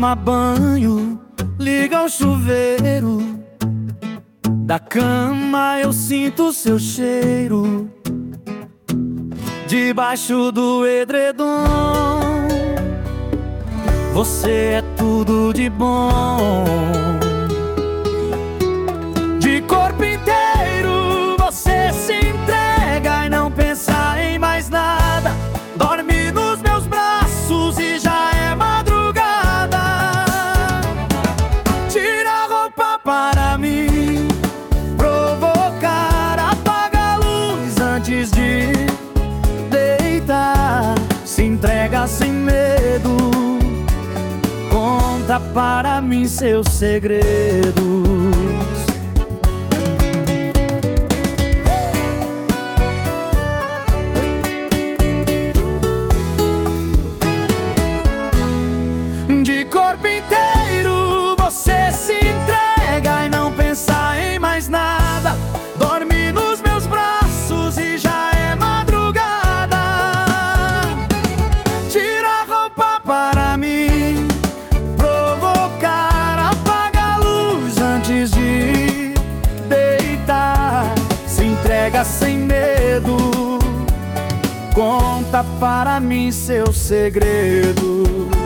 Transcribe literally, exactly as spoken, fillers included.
toma banho, liga o chuveiro. Da cama eu sinto seu cheiro, debaixo do edredom. Você é tudo de bom. De corpo inteiro você se entrega e não pensa em mais nada. Dorme nos meus braços e já é madrugada. Tira a roupa para mim provocar, apaga a luz antes de deitar. Se entrega sem medo, conta para mim seus segredos. De corpo inteiro você se entrega e não pensa em mais nada. Dorme nos meus braços e já é madrugada. Tira a roupa para mim provocar, apaga a luz antes de deitar. Se entrega sem medo, conta para mim seus segredos.